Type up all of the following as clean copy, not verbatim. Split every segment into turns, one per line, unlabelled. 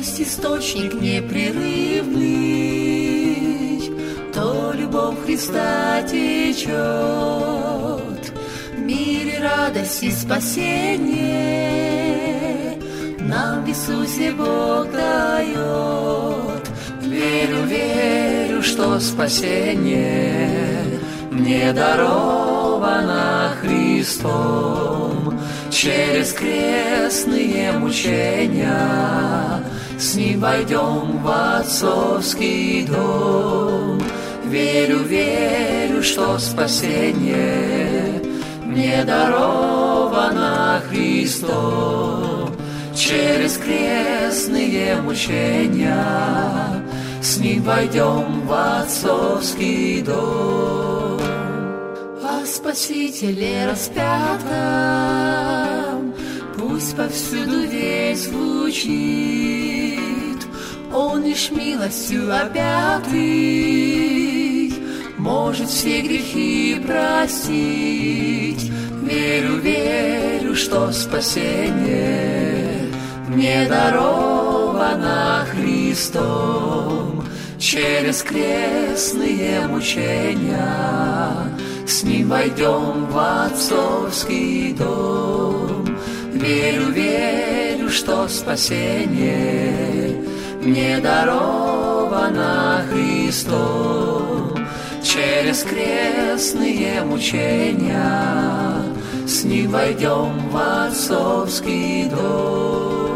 Есть источник непрерывный, то любовь Христа течет. В мире радость и спасение нам в Иисусе Бог дает. Верю, верю, что спасение мне даровано Христом. Через крестные мучения с Ним войдем в отцовский дом. Верю, верю, что спасение мне даровано Христом. Через крестные мучения с Ним войдем в отцовский дом. О Спасителе распятом пусть повсюду весь звучит. Он лишь милостью обятый может все грехи простить. Верю, верю, что спасение мне даровано Христом. Через крестные мучения с Ним войдем в отцовский дом. Верю, верю, что спасение мне даровано Христом. Через крестные мучения с Ним войдем в отцовский дом.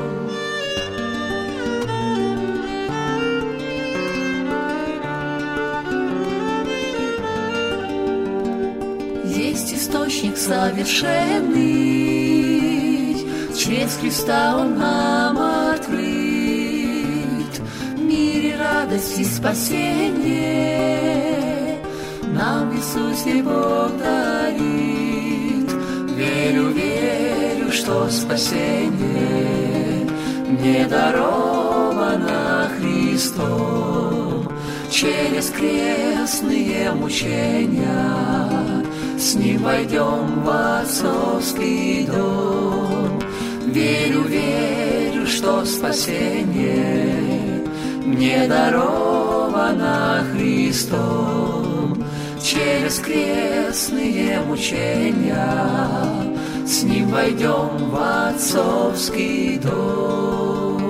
Есть источник совершенный, через Христа Он нам открыт. В мире радость и спасение нам в Иисусе Бог дарит. Верю, верю, что спасение мне даровано Христом. Через крестные мучения с Ним войдем в отцовский дом. Верю, верю, что спасение мне даровано Христом. Через крестные мучения с Ним войдем в отцовский дом.